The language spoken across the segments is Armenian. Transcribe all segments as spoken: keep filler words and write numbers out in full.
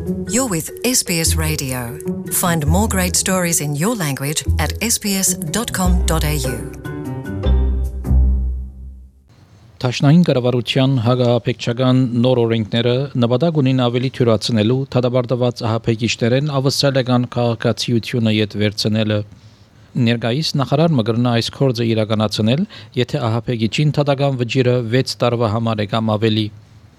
You're with S B S Radio. Find more great stories in your language at s b s dot com dot a u. Տաշնային կառավարության հագահապեկչական նոր օրենքները նպատակ ունին ավելի թյուրացնելու թադաբարդված ահապեկիչներեն ավսալական քաղաքացիությունը յետ վերցնելը։ Ներկայիս նախարար մգրնա այս կորձը իրականացնել, եթե ահապեկիչին թադական վճիրը վեց տարվա համար է կամ ավելի։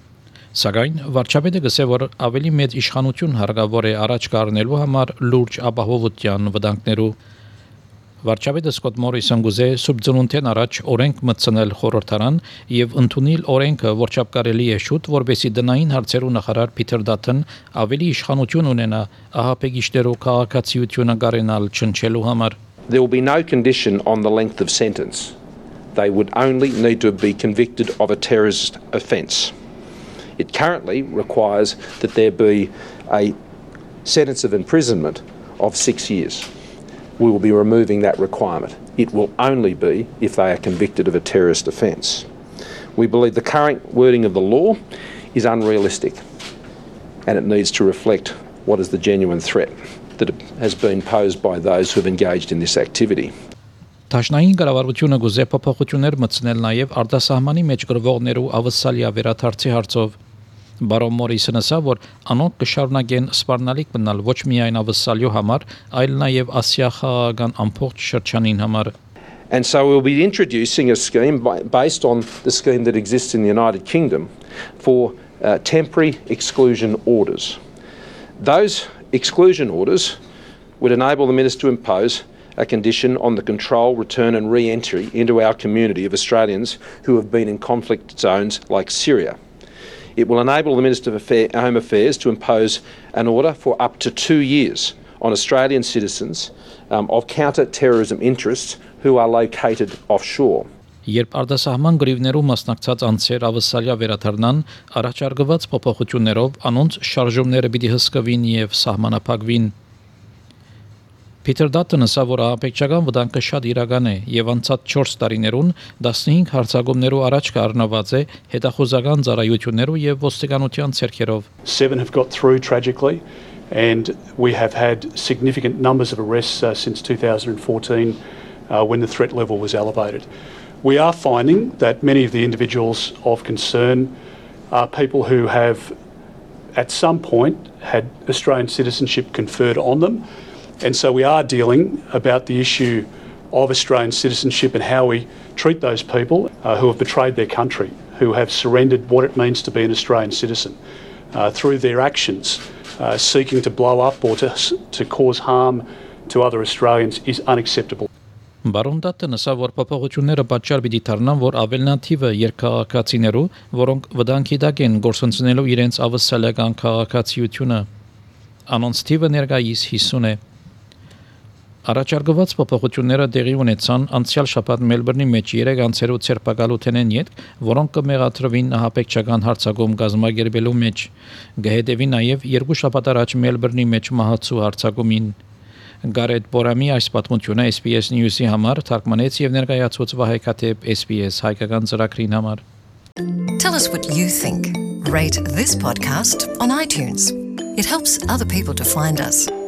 Սակայն վարչապետը գսե, որ ավելի մեծ իշխանություն հարկավոր է առաջ կառնելու համար լուրջ ապահովության վտանգներու։ Վարչապետը Սկոտ Մորիսոն գուզե սուբձնունթեն առաջ օրենք մտցնել խորհրդարան եւ ընդունել օրենքը, որչափ կարելի է շուտ, որբեսի դնային հարցերու նախարար Փիթեր Դաթն ավելի իշխանություն ունենա ահապեկիչներու քաղաքացիությունը գարենալ չնչելու համար։ There will be no condition on the length of sentence. They would only need to be convicted of a terrorist offence. It currently requires that there be a sentence of imprisonment of six years. We will be removing that requirement. It will only be if they are convicted of a terrorist offence. We believe the current wording of the law is unrealistic and it needs to reflect what is the genuine threat that has been posed by those who have engaged in this activity. Տաշնային կառավարությունը գուզե փոփոխություններ մտցնել նաև արտասահմանի մեջ գրվողներու ավսալիա վերաթարցի հարցով։ Բարոն Մորիսոնը ասա, որ անոնք կշարունակեն սպառնալիք մնալ ոչ միայն ավսալյու համար, այլ նաև Ասիա խաղաղական ամբողջ շրջանին համար։ And so we'll be introducing a scheme based on the scheme that exists in the United Kingdom for uh, temporary exclusion orders. Those exclusion orders would enable the Minister to impose a condition on the control, return and re-entry into our community of Australians who have been in conflict zones like Syria. It will enable the Minister of Home Affairs to impose an order for up to two years on Australian citizens um, of counter-terrorism interests who are located offshore. Երբ արտասահման գրիվներու մասնակցած անձեր ավսալիա վերաթարնան, առաջարկված փոփոխություններով անոնց շարժումները պիտի հսկվին եւ սահմանափակվին։ Փիթեր Դաթն ասա, որ ահապեկչական վտանգը շատ իրական է եւ անցած չորս տարիներուն տասնհինգ հարցակումներու առաջ կառնված է հետախուզական ծառայություններու եւ ոստիկանության ցերքերով. Seven have got through tragically and we have had significant numbers of arrests uh, since two thousand fourteen uh, when the threat level was elevated. We are finding that many of the individuals of concern are people who have at some point had Australian citizenship conferred on them. And so we are dealing about the issue of Australian citizenship and how we treat those people uh, who have betrayed their country, who have surrendered what it means to be an Australian citizen uh, through their actions, uh, seeking to blow up or to, to cause harm to other Australians is unacceptable. Բարոն Դաթն ասա, որ փոփոխությունները պատճառ պիտի դառնան, որ ավելնատիվը երկքաղաքացիներու, որոնք վտանգի տակ են գործընծնելու իրենց ավսալական քաղաքացիությունը, անոնց թիվը ներկայիս հիսուն է։ Առաջարկված փոփոխությունները տեղի ունեցան անցյալ շաբաթ Մելբուրնի մեջ երեք անձերու ցերպակալութենեն յետ, որոնք կմեղադրվին ահապեկչական հարցակում գազմագերբելու մեջ։ Գհետևի նաև երկու շաբաթ առաջ Մելբուրնի մեջ մահացու հարցակումին։ Գարետ Բորամի այս պատմությունը S B S News-ի համար թարգմանեց եւ ներկայացուց Վահե Քաթեփ S B S հայկական ծրագրին համար։ Tell us what you think. Rate this podcast on iTunes. It helps other people to find us.